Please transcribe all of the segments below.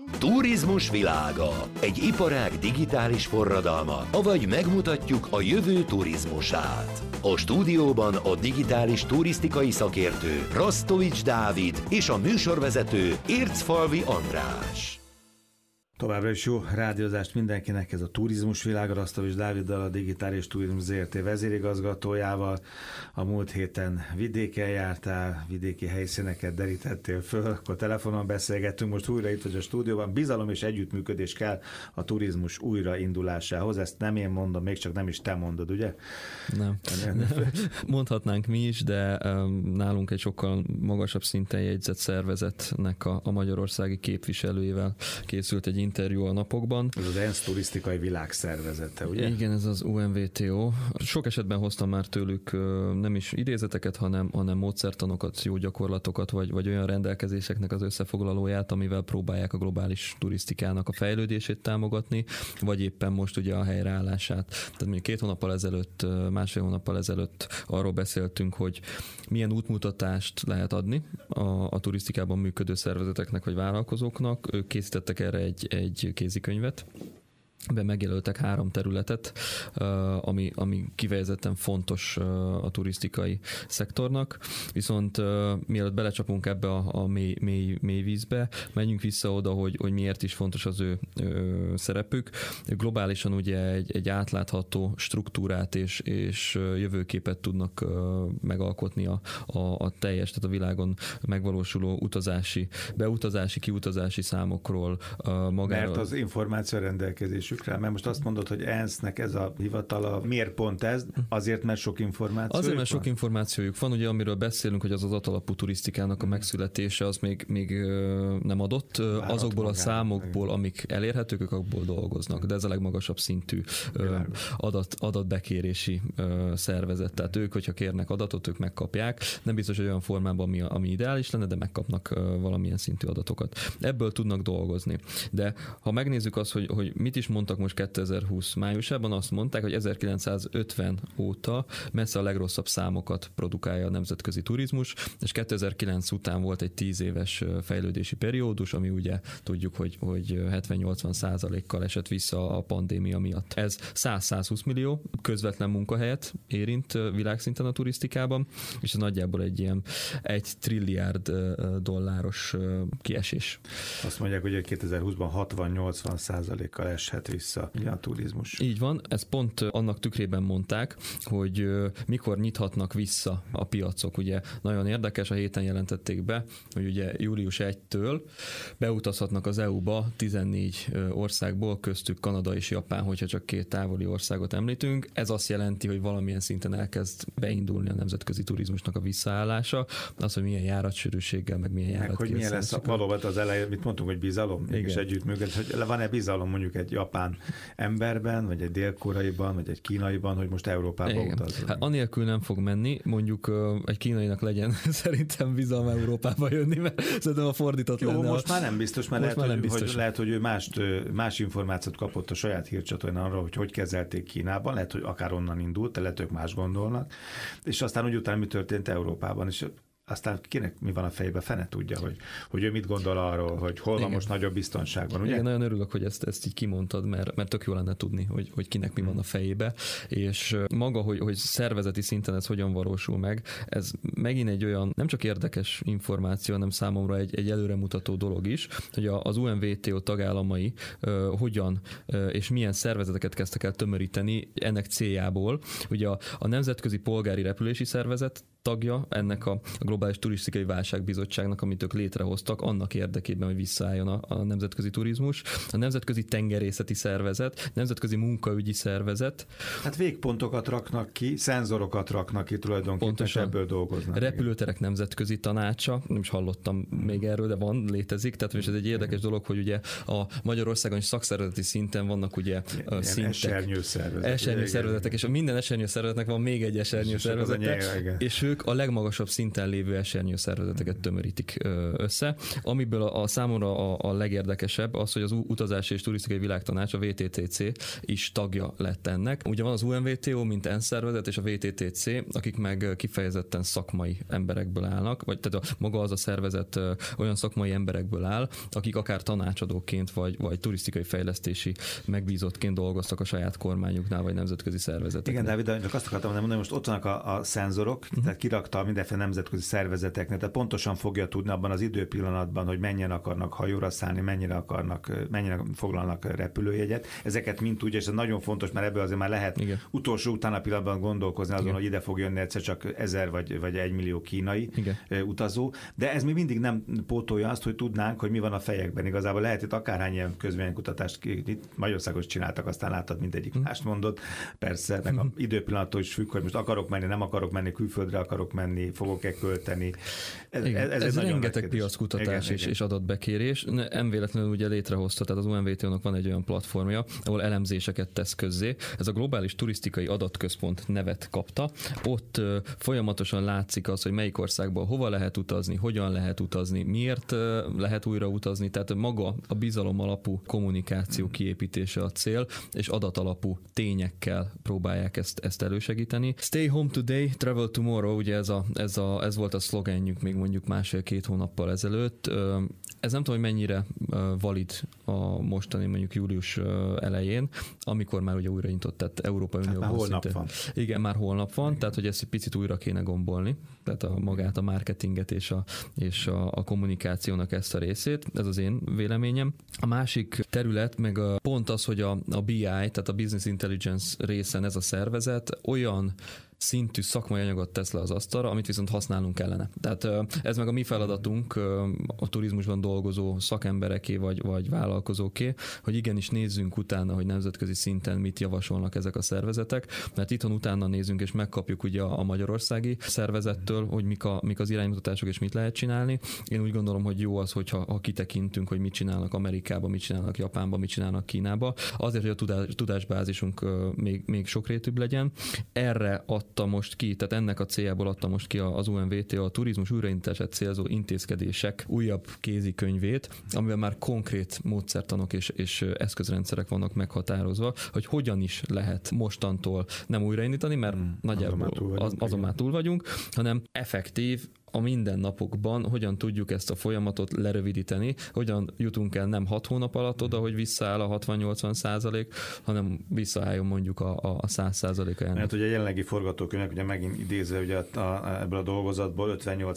Turizmus világa. Egy iparág digitális forradalma, avagy megmutatjuk a jövő turizmusát. A stúdióban a digitális turisztikai szakértő Rasztovics Dávid és a műsorvezető Ércfalvi András. Továbbra is jó rádiózást mindenkinek, ez a turizmus világa, Rasztovics Dáviddal, a Digitális Turizmus Zrt. vezérigazgatójával. A múlt héten vidéken jártál, vidéki helyszíneket derítettél föl, akkor telefonon beszélgettünk, most újra itt vagy a stúdióban. Bizalom és együttműködés kell a turizmus újraindulásához, ezt nem én mondom, még csak nem is te mondod, ugye? Nem. Mondhatnánk mi is, de nálunk egy sokkal magasabb szinten jegyzett szervezetnek a magyarországi képviselőjével készült egy interjú a napokban. Ez az ENSZ turisztikai világszervezete, ugye? Igen, ez az UNWTO. Sok esetben hoztam már tőlük nem is idézeteket, hanem módszertanokat, jó gyakorlatokat, vagy olyan rendelkezéseknek az összefoglalóját, amivel próbálják a globális turisztikának a fejlődését támogatni, vagy éppen most ugye a helyreállását. Tehát mondjuk 2 hónappal ezelőtt, másfél hónappal ezelőtt arról beszéltünk, hogy milyen útmutatást lehet adni a turisztikában működő szervezeteknek vagy vállalkozóknak. Ők készítettek erre egy kézikönyvet, be megjelöltek 3 területet, ami kifejezetten fontos a turisztikai szektornak, viszont mielőtt belecsapunk ebbe a mély vízbe, menjünk vissza oda, hogy miért is fontos az ő szerepük. Globálisan ugye egy átlátható struktúrát és jövőképet tudnak megalkotni a teljes, tehát a világon megvalósuló beutazási, kiutazási számokról. Mert az információ rendelkezésükre, mert most azt mondod, hogy ENSZ-nek ez a hivatala, miért pont ez? Azért, mert sok információ. Azért, mert sok információjuk van, ugye, amiről beszélünk, hogy az adatalapú turisztikának a megszületése az még nem adott. Azokból a számokból, amik elérhetők, ők abból dolgoznak, de ez a legmagasabb szintű adatbekérési szervezet. Tehát ők, hogyha kérnek adatot, ők megkapják. Nem biztos, hogy olyan formában, ami ideális lenne, de megkapnak valamilyen szintű adatokat. Ebből tudnak dolgozni. De ha megnézzük azt, hogy mit is mondtak most 2020 májusában, azt mondták, hogy 1950 óta messze a legrosszabb számokat produkálja a nemzetközi turizmus, és 2009 után volt egy 10 éves fejlődési periódus, ami ugye tudjuk, hogy 70-80%-kal esett vissza a pandémia miatt. Ez 100-120 millió közvetlen munkahelyet érint világszinten a turisztikában, és ez nagyjából egy ilyen 1 trilliárd dolláros kiesés. Azt mondják, hogy 2020-ban 60-80%-kal eshet vissza a turizmus. Így van, ezt pont annak tükrében mondták, hogy mikor nyithatnak vissza a piacok. Ugye nagyon érdekes, a héten jelentették be, hogy ugye július 1-től beutazhatnak az EU-ba 14 országból, köztük Kanada és Japán, hogyha csak 2 távoli országot említünk. Ez azt jelenti, hogy valamilyen szinten elkezd beindulni a nemzetközi turizmusnak a visszaállása. Az, hogy milyen járatsűrűséggel, meg milyen járat hogy milyen lesz valóban az elején, mit mondtunk, hogy bizalom, és együttműködés, hogy van-e bizalom mondjuk egy japán emberben, vagy egy dél-koreaiban, vagy egy kínaiban, hogy most Európába utazzon. Hát anélkül nem fog menni, mondjuk egy kínainak legyen szerintem bizalma Európába jönni, mert szerintem a fordított lenne. Most már nem biztos, mert lehet, hogy ő más információt kapott a saját hírcsatornán arra, hogy kezelték Kínában, lehet, hogy akár onnan indult, lehet, ők más gondolnak, és aztán úgy utána mi történt Európában, és aztán kinek mi van a fejében, fene tudja, hogy ő mit gondol arról, hogy hol van most nagyobb biztonságban, ugye? Igen, nagyon örülök, hogy ezt így kimondtad, mert tök jó lenne tudni, hogy kinek mi van a fejébe, és maga, hogy szervezeti szinten ez hogyan valósul meg, ez megint egy olyan, nem csak érdekes információ, hanem számomra egy előremutató dolog is, hogy az UNWTO tagállamai hogyan és milyen szervezeteket kezdtek el tömöríteni ennek céljából. Ugye a Nemzetközi Polgári Repülési Szervezet tagja ennek a Globális Turisztikai Válságbizottságnak, amit ők létrehoztak, annak érdekében, hogy visszaálljon a nemzetközi turizmus. A Nemzetközi Tengerészeti Szervezet, Nemzetközi Munkaügyi Szervezet. Hát végpontokat raknak ki, szenzorokat raknak ki tulajdonképpen, és ebből dolgoznak. A Repülőterek Nemzetközi Tanácsa, nem is hallottam még erről, de létezik, tehát ez egy érdekes dolog, hogy ugye a Magyarországon is szakszervezeti szinten vannak ugye szintek. Esernyőszervezetek, és minden esernyőszervezetnek van még egy esernyőszervezete, és ők a legmagasabb szinten lévő esernyőszervezeteket tömörítik össze, amiből a számomra a legérdekesebb az, hogy az Utazási és Turisztikai Világtanács, a VTTC is tagja lett ennek. Ugye van az UNWTO, mint ENSZ szervezet, és a VTTC, akik meg kifejezetten szakmai emberekből állnak, vagy tehát maga az a szervezet olyan szakmai emberekből áll, akik akár tanácsadóként, vagy turisztikai fejlesztési megbízottként dolgoztak a saját kormányuknál, vagy nemzetközi szervezeteknél. Igen, Dávid, csak azt akartam mondani, most ott vannak a szenzorok, tehát kirakta mindenféle nemzetközi szervezeteknek, tehát pontosan fogja tudni abban az időpillanatban, hogy mennyien akarnak hajóra szállni, mennyire foglalnak repülőjegyet. Ezeket mind tudja, és ez nagyon fontos, mert ebből azért már lehet utolsó utána pillanatban gondolkozni azon, hogy ide fog jönni egyszer csak 1000 vagy 1 millió kínai utazó, de ez még mindig nem pótolja azt, hogy tudnánk, hogy mi van a fejekben. Igazából lehet itt akárhány ilyen közvéleménykutatást Magyarországon is csináltak, aztán láttad, mindegyik mást mondott. Persze, meg az időpillanattól is függ, hogy most akarok menni, nem akarok menni, külföldre akarok menni, fogok-e költeni. Ez rengeteg piackutatás és adatbekérés. Nem véletlenül ugye létrehozta, tehát az UNWTO-nak van egy olyan platformja, ahol elemzéseket tesz közzé. Ez a Globális Turisztikai Adatközpont nevet kapta. Ott folyamatosan látszik az, hogy melyik országban hova lehet utazni, hogyan lehet utazni, miért lehet újra utazni, tehát maga a bizalom alapú kommunikáció kiépítése a cél, és adatalapú tényekkel próbálják ezt elősegíteni. Stay home today, travel tomorrow, ugye ez volt a szlogenjük még mondjuk 1,5-2 hónappal ezelőtt. Ez nem tudom, hogy mennyire valid a mostani mondjuk július elején, amikor már ugye újraintott, tehát Európai Unióban már holnap van. Igen, már holnap van, tehát hogy ezt egy picit újra kéne gombolni, tehát magát a marketinget és a kommunikációnak ezt a részét, ez az én véleményem. A másik terület meg pont az, hogy a BI, tehát a Business Intelligence részen ez a szervezet olyan szintű szakmai anyagot tesz le az asztalra, amit viszont használnunk kellene. Tehát ez meg a mi feladatunk, a turizmusban dolgozó szakembereké vagy vállalkozóké, hogy igenis nézzünk utána, hogy nemzetközi szinten mit javasolnak ezek a szervezetek, mert itthon utána nézzünk és megkapjuk ugye a magyarországi szervezettől, hogy mik az iránymutatások és mit lehet csinálni. Én úgy gondolom, hogy jó az, hogyha kitekintünk, hogy mit csinálnak Amerikában, mit csinálnak Japánban, mit csinálnak Kínába, azért, hogy a tudásbázisunk még sokrétűbb legyen. Erre adta most ki, tehát ennek a céljából adta most ki az UNWTO a turizmus újraindítását célzó intézkedések újabb kézikönyvét, amiben már konkrét módszertanok és eszközrendszerek vannak meghatározva, hogy hogyan is lehet mostantól nem újraindítani, mert nagyjából azon már túl vagyunk, hanem effektív a mindennapokban hogyan tudjuk ezt a folyamatot lerövidíteni, hogyan jutunk el nem 6 hónap alatt oda, hogy visszaáll a 60-80%, hanem visszaálljon mondjuk a 100%-a ennek. Mert ugye a jelenlegi forgatókönyvek, ugye megint idézve ugye ebből a dolgozatból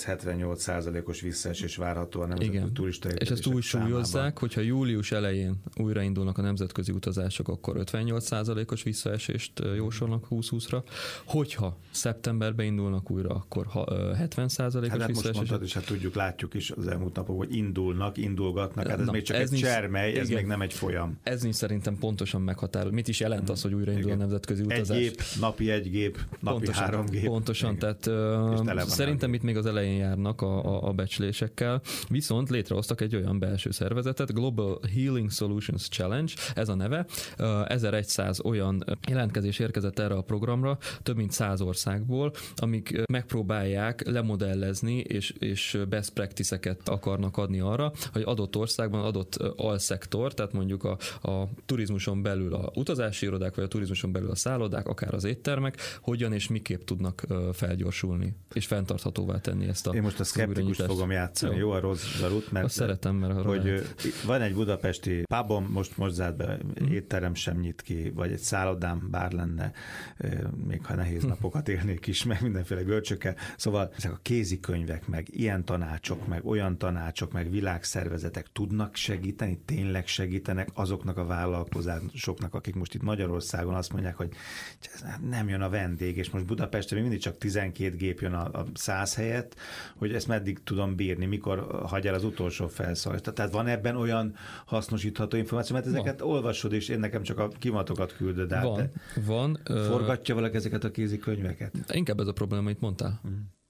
58-78%-os visszaesés várható a nemzetközi turista és ezt úgy súlyozzák, hogyha július elején újraindulnak a nemzetközi utazások, akkor 58%-os visszaesést jósolnak 2020-ra, hogyha szeptemberben indulnak újra, akkor 70%-os most mondtad, és tudjuk, látjuk is az elmúlt napokban, hogy indulgatnak, hát ez még csak egy csermely, ez még nem egy folyam. Ez nincs szerintem pontosan meghatározó. Mit is jelent az, hogy újraindul a nemzetközi utazás? Egy gép, napi 3 gép. Pontosan, tehát szerintem itt még az elején járnak a becslésekkel, viszont létrehoztak egy olyan belső szervezetet, Global Healing Solutions Challenge, ez a neve. 1100 olyan jelentkezés érkezett erre a programra, több mint 100 országból, amik megpróbálják lemodellezni és best practice-eket akarnak adni arra, hogy adott országban adott alszektor, tehát mondjuk a turizmuson belül a utazási irodák, vagy a turizmuson belül a szállodák, akár az éttermek, hogyan és miképp tudnak felgyorsulni, és fenntarthatóvá tenni ezt a. Én most a szkeptikust fogom játszani, jó a rossz zsarut, mert azt szeretem, mert hogy van egy budapesti pubom, most zárt be, étterem sem nyit ki, vagy egy szállodám, bár lenne, még ha nehéz napokat élnék is, meg mindenféle görcsökkel. Szóval ezek a kézikönyvek, meg ilyen tanácsok, meg olyan tanácsok, meg világszervezetek tudnak segíteni, tényleg segítenek azoknak a vállalkozásoknak, akik most itt Magyarországon azt mondják, hogy nem jön a vendég, és most Budapesten még mindig csak 12 gép jön a 100 helyett, hogy ezt meddig tudom bírni, mikor hagy el az utolsó felszólítást. Tehát van ebben olyan hasznosítható információ, mert ezeket olvasod, és én nekem csak a kimatokat küldöd át. Van. Forgatja valaki ezeket a kézikönyveket? Inkább ez a probléma, amit mondtál.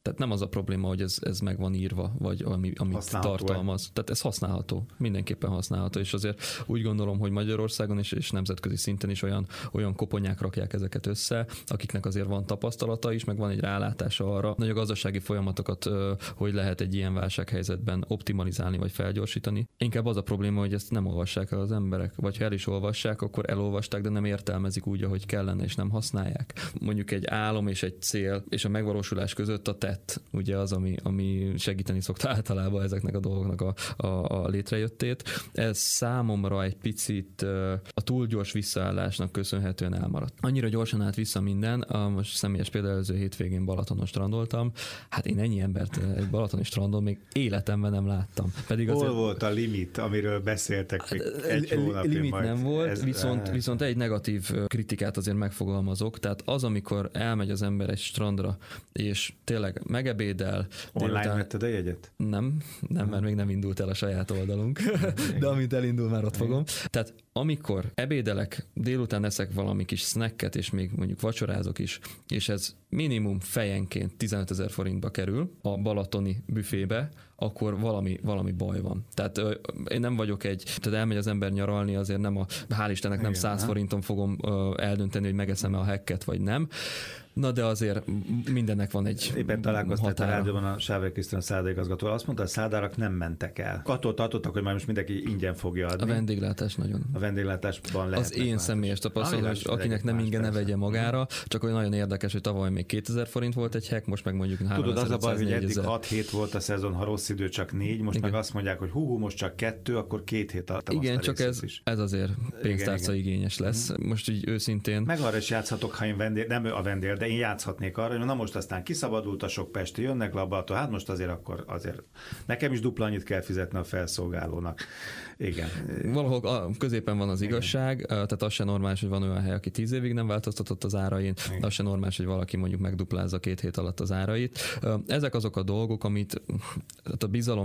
Tehát nem az a probléma, hogy ez meg van írva, vagy amit tartalmaz. Tehát ez használható, mindenképpen használható, és azért úgy gondolom, hogy Magyarországon és nemzetközi szinten is olyan koponyák rakják ezeket össze, akiknek azért van tapasztalata is, meg van egy rálátása arra, hogy a gazdasági folyamatokat hogy lehet egy ilyen válsághelyzetben optimalizálni vagy felgyorsítani. Inkább az a probléma, hogy ezt nem olvassák el az emberek, vagy ha el is olvassák, akkor elolvasták, de nem értelmezik úgy, ahogy kellene, és nem használják. Mondjuk egy álom és egy cél, és a megvalósulás között a tett, ugye az, ami segíteni szokta általában ezeknek a dolgoknak a létrejöttét. Ez számomra egy picit a túl gyors visszaállásnak köszönhetően elmaradt. Annyira gyorsan állt vissza minden, most személyes például előző hétvégén Balatonon strandoltam, hát én ennyi embert egy balatoni strandon még életemben nem láttam. Pedig hol volt a limit, amiről beszéltek még egy hónapig? Limit majd nem volt, viszont egy negatív kritikát azért megfogalmazok, tehát az, amikor elmegy az ember egy strandra, és tényleg megebédel. Online vetted a jegyet? Nem, mert még nem indult el a saját oldalunk, de amint elindul, már ott fogom. Tehát amikor ebédelek, délután eszek valami kis snacket, és még mondjuk vacsorázok is, és ez minimum fejenként 15 000 forintba kerül a balatoni büfébe, akkor valami baj van. Tehát én nem vagyok tehát elmegy az ember nyaralni, azért nem hál' Istennek nem 100 forinton fogom eldönteni, hogy megeszem-e a hacket, vagy nem. Na de azért mindennek van egy éppen találkoztál a rádióban a Sáver Krisztián szállodaigazgatóval. Azt mondta, a szádárak nem mentek el. Attól tartottak, hogy már most mindenki ingyen fogja adni. A vendéglátás nagyon. A vendéglátásban lehet. Az én személyes tapasztalat, hogy akinek nem ingyen, ne vegye magára, csak olyan nagyon érdekes, hogy tavaly még 2000 forint volt egy hack, most meg mondjuk 3500. Tudod, az a baj, hogy eddig 6 hét volt a szezon, ha rossz idő, csak 4, most meg azt mondják, hogy most csak 2, akkor 2 hét adtam. Igen, csak ez azért pénztárca igényes lesz. Most így őszintén. Meg arra is játszhatok, ha én nem a vendég, de én játszhatnék arra, hogy na most aztán kiszabadult a sok pesti, jönnek labbatól, hát most azért nekem is dupla annyit kell fizetni a felszolgálónak. Igen. Valahol középen van az igazság, tehát az se normális, hogy van olyan hely, aki 10 évig nem változtatott az árain, de az se normális, hogy valaki mondjuk megduplázza 2 hét alatt az árait. Ezek azok a dolgok, amit a bizalom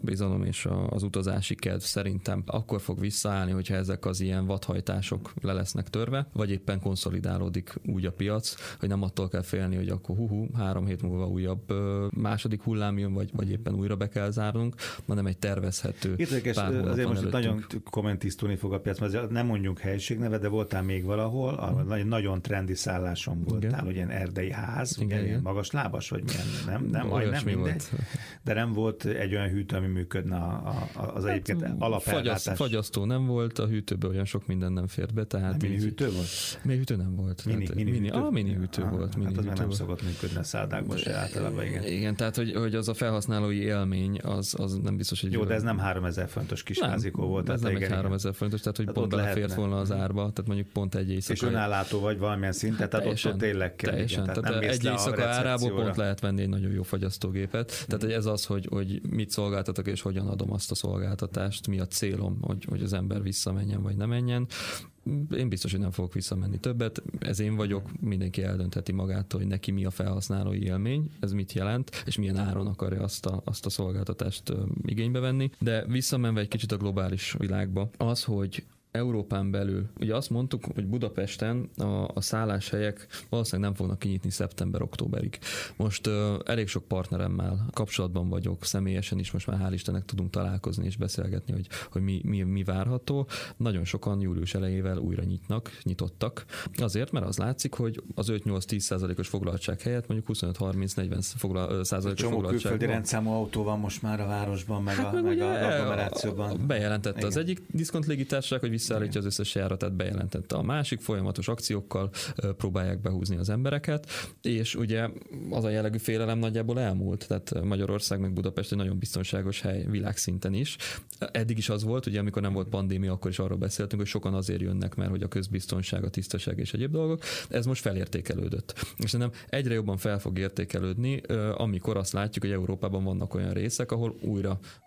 és az utazási kedv szerintem akkor fog visszaállni, hogyha ezek az ilyen vadhajtások le lesznek törve, vagy éppen konszolidálódik úgy a piac, hogy nem attól kell félni, hogy akkor 3 hét múlva újabb második hullám jön, vagy éppen újra be kell zárnunk, hanem egy tervezhető. Érdekes, azért most nagyon komentisztulni fog a piac, mert nem mondjuk helységneve, de voltál még valahol, nagyon trendi szálláson voltál, hogy ilyen erdei ház, ilyen magas lábas, vagy milyen, nem majdnem mindegy. De nem volt egy olyan hűtő, ami működne az egyébként alapellátás. Fagyasztó nem volt, a hűtőből olyan sok minden nem fért be. Tehát mini hűtő volt? Mini hűtő nem volt. Mini hűtő volt. Hát az már nem szokott működni a szállákban se általában, igen. Igen, tehát hogy az a felhasználói élmény, az nem biztos, hogy... Jó, de ez nem 3000 fontos kis házikó volt. Ez nem egy 3000 fontos, tehát hogy pont belefért volna az árba, tehát mondjuk pont egy éjszaka. És önállátó vagy valamilyen szinten, tehát ott tényleg kell. Teljesen, tehát egy éjszaka árából pont lehet venni egy nagyon jó fagyasztógépet. Tehát ez az, hogy mit szolgáltatok és hogyan adom azt a szolgáltatást, mi a célom, hogy az ember visszamenjen vagy ne menjen. Én biztos, hogy nem fogok visszamenni többet. Ez én vagyok, mindenki eldöntheti magától, hogy neki mi a felhasználói élmény, ez mit jelent, és milyen áron akarja azt a szolgáltatást igénybe venni. De visszamenve egy kicsit a globális világba, az, hogy Európán belül, ugye azt mondtuk, hogy Budapesten a szálláshelyek valószínűleg nem fognak kinyitni szeptember-októberig. Most elég sok partneremmel kapcsolatban vagyok, személyesen is most már hál' Istennek tudunk találkozni és beszélgetni, hogy mi várható. Nagyon sokan július elejével újra nyitottak. Azért, mert az látszik, hogy az 5-8-10%-os foglaltság helyett mondjuk 25-30-40%-os foglaltság. Csomó külföldi rendszámú autó van most már a városban, meg a agglomerációban. Bejelentette az egyik diszkont légitársaság, hogy visszaállítja az összes járatát, bejelentette a másik, folyamatos akciókkal próbálják behúzni az embereket, és ugye az a jellegű félelem nagyjából elmúlt, tehát Magyarország meg Budapest egy nagyon biztonságos hely világszinten is. Eddig is az volt, ugye amikor nem volt pandémia, akkor is arról beszéltünk, hogy sokan azért jönnek, mert hogy a közbiztonság, a tisztaság és egyéb dolgok, ez most felértékelődött. És szerintem egyre jobban fel fog értékelődni, amikor azt látjuk, hogy Európában vannak olyan részek, ahol újra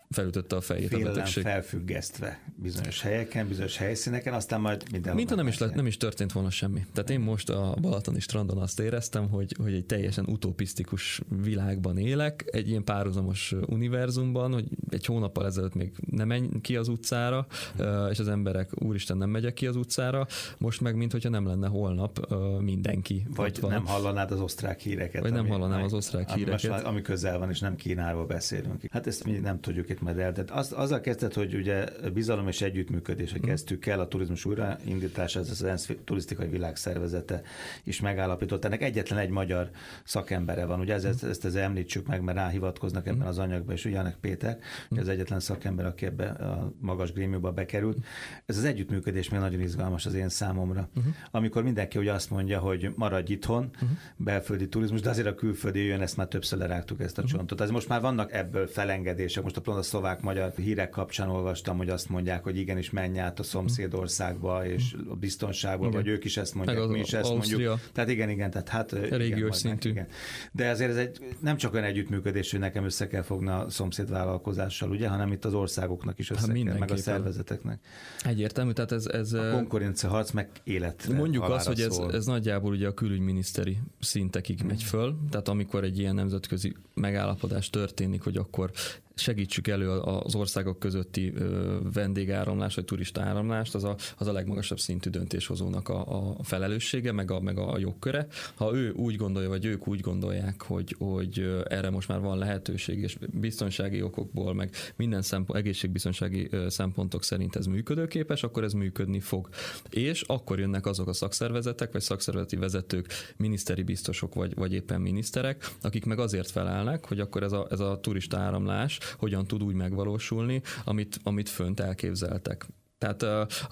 felütötte a fejét a betegség. Felfüggesztve bizonyos helyeken, bizonyos helyszíneken, aztán majd mindenhol. Mint nem is történt volna semmi. Tehát én most a balatoni strandon azt éreztem, hogy egy teljesen utopisztikus világban élek, egy ilyen párhuzamos univerzumban, hogy egy hónappal ezelőtt még nem menj ki az utcára, és az emberek, úristen, nem megyek ki az utcára, most meg minthogyha nem lenne holnap mindenki. Vagy nem hallanád az osztrák híreket. Vagy nem hallanám az osztrák híreket. Ami közel van, és nem Kínáról beszélünk. Hát ezt mi nem tudjuk itt majd el. Tehát azzal kezdett, hogy ugye bizalom és együttműködésre kezdtük el a turizmus újraindítása, ez az ENSZ turisztikai világszervezete is megállapított. Ennek egyetlen egy magyar szakembere van. Ugye ezt említsük meg, mert ráhivatkoznak ebben az anyagban, és Jánek Péter, az egyetlen szakember, aki ebbe a magas grémiumba bekerült. Ez az együttműködés még nagyon izgalmas az én számomra. Amikor mindenki ugye azt mondja, hogy maradj itthon, belföldi turizmus, de azért a külföldi jön, ezt már többször lerágtuk ezt a csontot. Ez most már vannak ebből felengedések. Most a szlovák-magyar hírek kapcsán olvastam, hogy azt mondják, hogy igenis menj át a szomszédországba és a biztonságba, igen. Vagy ők is ezt mondják, mi is ezt mondjuk. Tehát igen, tehát hát régiós szintű. Igen. De azért ez nem csak olyan együttműködés, hogy nekem össze kell fogni a szomszédvállalkozással, ugye, hanem itt az országoknak is össze kell, meg a szervezeteknek. Egyértelmű, tehát ez a konkurenciaharc meg életre. Mondjuk azt, hogy ez nagyjából ugye a külügyminiszteri szintekig megy föl, tehát amikor egy ilyen nemzetközi megállapodás történik, hogy akkor segítsük elő az országok közötti vendégáramlás vagy turista áramlást, az a legmagasabb szintű döntéshozónak a felelőssége, meg a jogköre. Ha ő úgy gondolja, vagy ők úgy gondolják, hogy erre most már van lehetőség, és biztonsági okokból, meg minden egészségbiztonsági szempontok szerint ez működőképes, akkor ez működni fog. És akkor jönnek azok a szakszervezetek, vagy szakszervezeti vezetők, miniszteri biztosok, vagy éppen miniszterek, akik meg azért felelnek, hogy akkor ez a turista áramlás hogyan tud úgy megvalósulni, amit fönt elképzeltek. Tehát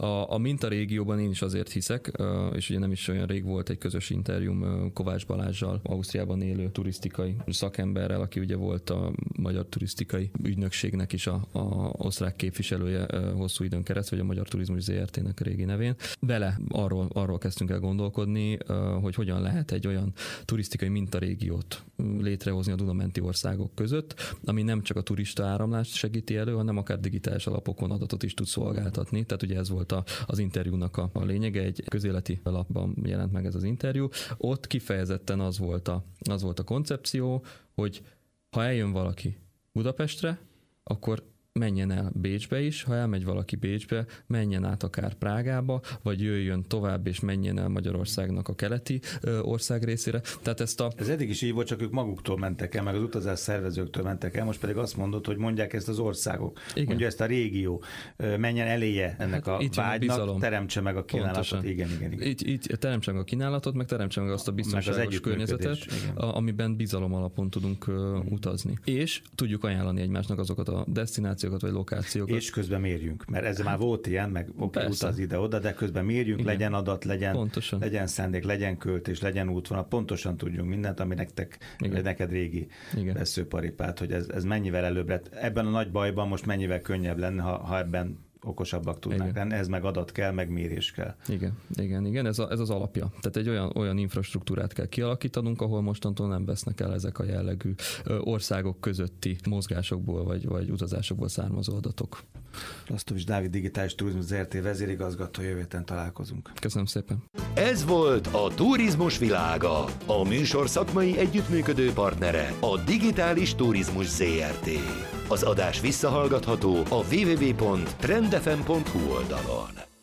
a mintarégióban én is azért hiszek, és ugye nem is olyan rég volt egy közös interjúm Kovács Balázssal, Ausztriában élő turisztikai szakemberrel, aki ugye volt a Magyar Turisztikai Ügynökségnek is a osztrák képviselője hosszú időn keresztül, vagy a Magyar Turizmus ZRT-nek a régi nevén. Vele arról kezdtünk el gondolkodni, hogy hogyan lehet egy olyan turisztikai mintarégiót létrehozni a Duna-menti országok között, ami nem csak a turista áramlást segíti elő, hanem akár digitális alapokon adatot is tud szolgáltatni. Tehát ugye ez volt az interjúnak a lényege, egy közéleti lapban jelent meg ez az interjú. Ott kifejezetten az volt a koncepció, hogy ha eljön valaki Budapestre, akkor menjen el Bécsbe is, ha elmegy valaki Bécsbe, menjen át akár Prágába, vagy jöjjön tovább, és menjen el Magyarországnak a keleti ország részére. Tehát ez eddig is így volt, csak ők maguktól mentek el, meg az utazás szervezőktől mentek el, most pedig azt mondod, hogy mondják ezt az országok, igen. Mondja ezt a régió, menjen eléje ennek a vágynak, teremtse meg a kínálatot. Igen. Így teremtse meg a kínálatot, meg teremtse meg azt a biztonságos környezetet, amiben bizalom alapon tudunk utazni. És tudjuk ajánlani egymásnak azokat a desztinációkat, vagy lokációkat. És közben mérjünk, mert ez már volt ilyen, meg utaz ide-oda, de közben mérjünk, igen. Legyen adat, legyen szándék, legyen költés, legyen útvonal, pontosan tudjunk mindent, ami neked régi veszőparipát, hogy ez mennyivel előbb lett. Ebben a nagy bajban most mennyivel könnyebb lenne, ha ebben okosabbak tudnánk lenni, ez meg adat kell, meg mérés kell. Igen, ez az alapja. Tehát egy olyan infrastruktúrát kell kialakítanunk, ahol mostantól nem vesznek el ezek a jellegű országok közötti mozgásokból, vagy utazásokból származó adatok. Lasztovics Dávid, Digitális Turizmus ZRT vezérigazgató, jövő héten találkozunk. Köszönöm szépen. Ez volt a Turizmus világa. A műsor szakmai együttműködő partnere a Digitális Turizmus ZRT. Az adás visszahallgatható a www.trendfm.hu oldalon.